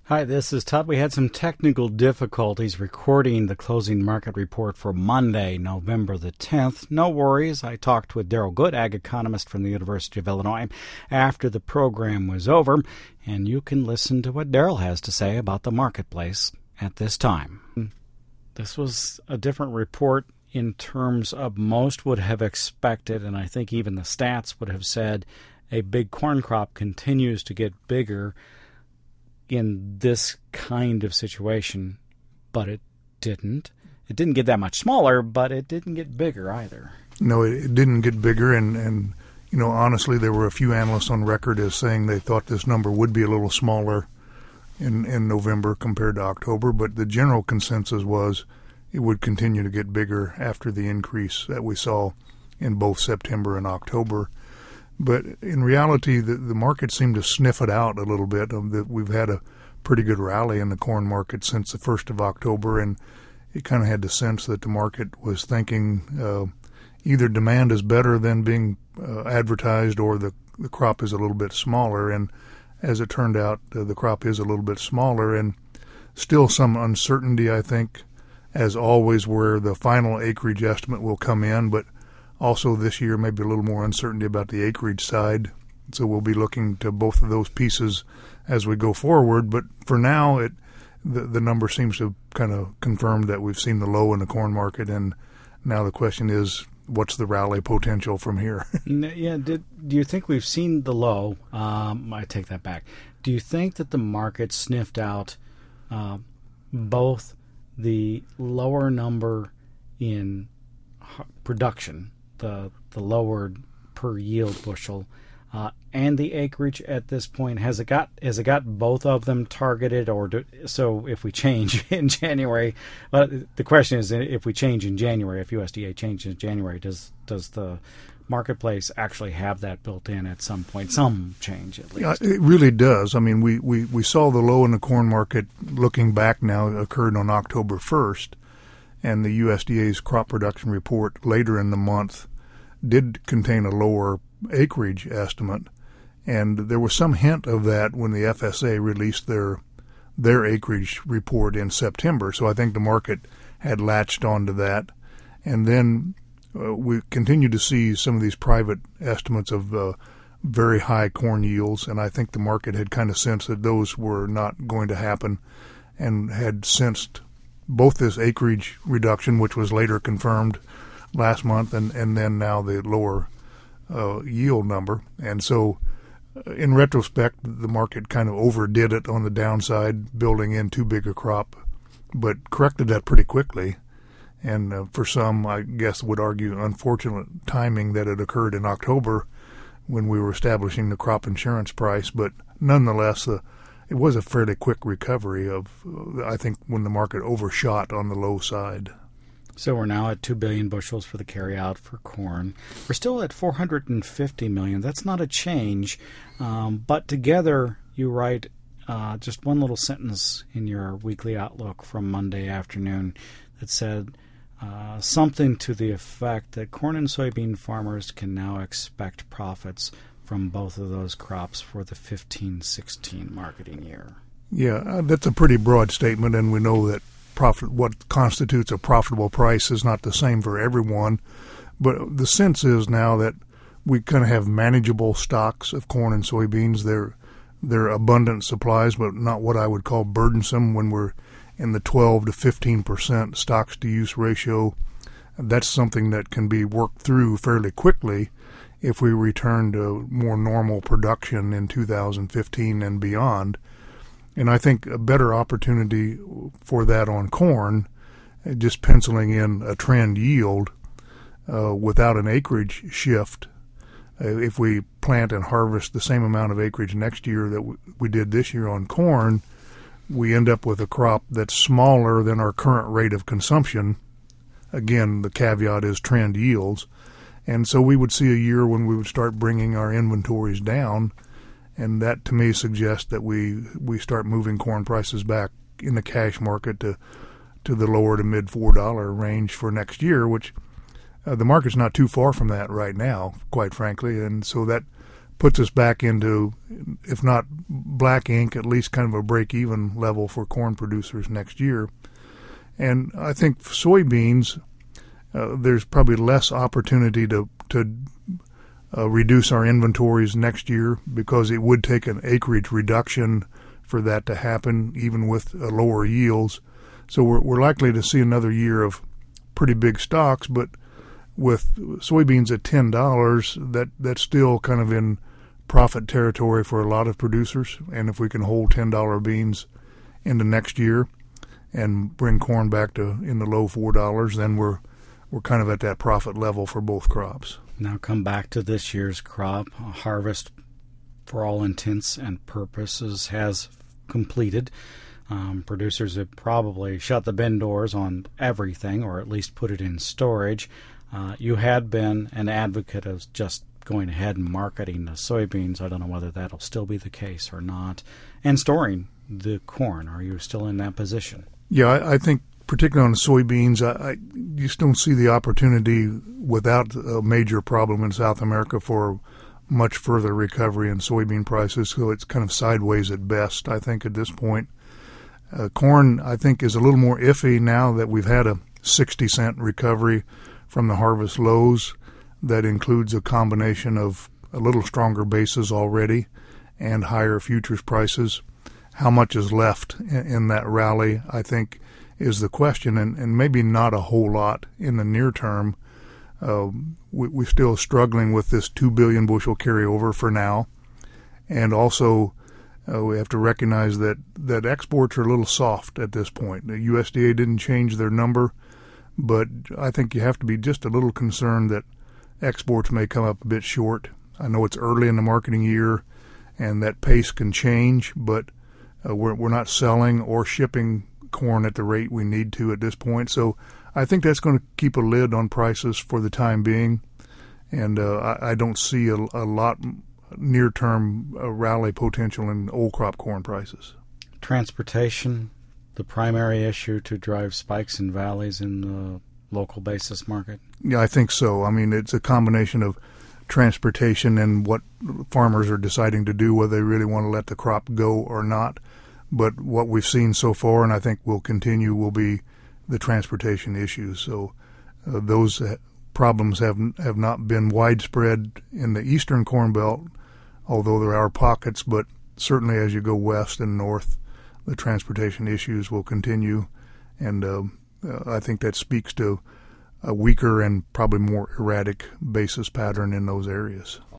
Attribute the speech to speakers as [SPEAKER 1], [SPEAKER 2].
[SPEAKER 1] Hi, this is Todd. We had some technical difficulties recording the closing market report for Monday, November the 10th. No worries. I talked with Daryl Good, ag economist from the University of Illinois, after the program was over, and you can listen to what Daryl has to say about the marketplace at this time. This was a different report in terms of most would have expected, and I think even the stats would have said a big corn crop continues to get bigger in this kind of situation, but it didn't. It didn't get that much smaller, but it didn't get bigger either.
[SPEAKER 2] No, it didn't get bigger, and you know, honestly, there were a few analysts on record as saying they thought this number would be a little smaller in November compared to October, but the general consensus was it would continue to get bigger after the increase that we saw in both September and October. But in reality, the market seemed to sniff it out a little bit. We've had a pretty good rally in the corn market since the 1st of October, and it kind of had the sense that the market was thinking either demand is better than being advertised or the crop is a little bit smaller. And as it turned out, the crop is a little bit smaller, and still some uncertainty, I think, as always, where the final acreage estimate will come in, but also this year, maybe a little more uncertainty about the acreage side. So we'll be looking to both of those pieces as we go forward. But for now, the number seems to kind of confirm that we've seen the low in the corn market. And now the question is, what's the rally potential from here?
[SPEAKER 1] Yeah. Do you think we've seen the low? I take that back. Do you think that the market sniffed out both the lower number in production, the lowered per yield bushel, and the acreage at this point? Has it got both of them targeted, so if we change in January, the question is, if we change in January, if USDA changes in January, does the marketplace actually have that built in at some point, some change at least?
[SPEAKER 2] It really does. I mean, we saw the low in the corn market, looking back now, occurred on October 1st. And the USDA's crop production report later in the month did contain a lower acreage estimate. And there was some hint of that when the FSA released their acreage report in September. So I think the market had latched onto that. And then we continue to see some of these private estimates of very high corn yields. And I think the market had kind of sensed that those were not going to happen and had sensed both this acreage reduction, which was later confirmed last month, and then now the lower yield number. And so in retrospect, the market kind of overdid it on the downside, building in too big a crop, but corrected that pretty quickly. And for some, I guess, would argue unfortunate timing that it occurred in October when we were establishing the crop insurance price. But nonetheless, it was a fairly quick recovery of, I think, when the market overshot on the low side.
[SPEAKER 1] So we're now at 2 billion bushels for the carryout for corn. We're still at 450 million. That's not a change. But together, you write just one little sentence in your weekly outlook from Monday afternoon that said something to the effect that corn and soybean farmers can now expect profits from both of those crops for the 15-16 marketing year.
[SPEAKER 2] Yeah, that's a pretty broad statement, and we know that what constitutes a profitable price is not the same for everyone. But the sense is now that we kind of have manageable stocks of corn and soybeans. They're abundant supplies, but not what I would call burdensome when we're in the 12 to 15% stocks-to-use ratio. That's something that can be worked through fairly quickly if we return to more normal production in 2015 and beyond. And I think a better opportunity for that on corn, just penciling in a trend yield without an acreage shift. If we plant and harvest the same amount of acreage next year that we did this year on corn, we end up with a crop that's smaller than our current rate of consumption. Again, the caveat is trend yields. And so we would see a year when we would start bringing our inventories down, and that to me suggests that we start moving corn prices back in the cash market to the lower to mid $4 range for next year, which the market's not too far from that right now, quite frankly. And so that puts us back into, if not black ink, at least kind of a break-even level for corn producers next year. And I think for soybeans, there's probably less opportunity to reduce our inventories next year, because it would take an acreage reduction for that to happen, even with lower yields. So we're likely to see another year of pretty big stocks, but with soybeans at $10, that's still kind of in profit territory for a lot of producers. And if we can hold $10 beans into next year and bring corn back to in the low $4, then we're kind of at that profit level for both crops.
[SPEAKER 1] Now come back to this year's crop. Harvest, for all intents and purposes, has completed. Producers have probably shut the bin doors on everything, or at least put it in storage. You had been an advocate of just going ahead and marketing the soybeans. I don't know whether that'll still be the case or not. And storing the corn. Are you still in that position?
[SPEAKER 2] Yeah, I think particularly on the soybeans, I just don't see the opportunity without a major problem in South America for much further recovery in soybean prices. So it's kind of sideways at best, I think, at this point. Corn, I think, is a little more iffy now that we've had a 60-cent recovery from the harvest lows. That includes a combination of a little stronger bases already and higher futures prices. How much is left in that rally, I think, is the question, and maybe not a whole lot in the near term. We're still struggling with this 2 billion bushel carryover for now. And also, we have to recognize that exports are a little soft at this point. The USDA didn't change their number, but I think you have to be just a little concerned that exports may come up a bit short. I know it's early in the marketing year, and that pace can change, but we're not selling or shipping corn at the rate we need to at this point. So I think that's going to keep a lid on prices for the time being, and I don't see a lot near-term rally potential in old crop corn prices.
[SPEAKER 1] Transportation, the primary issue to drive spikes and valleys in the local basis market?
[SPEAKER 2] Yeah, I think so. I mean, it's a combination of transportation and what farmers are deciding to do, whether they really want to let the crop go or not. But what we've seen so far, and I think will continue, will be the transportation issues. So those problems have not been widespread in the eastern Corn Belt, although there are pockets, but certainly as you go west and north, the transportation issues will continue. And I think that speaks to a weaker and probably more erratic basis pattern in those areas.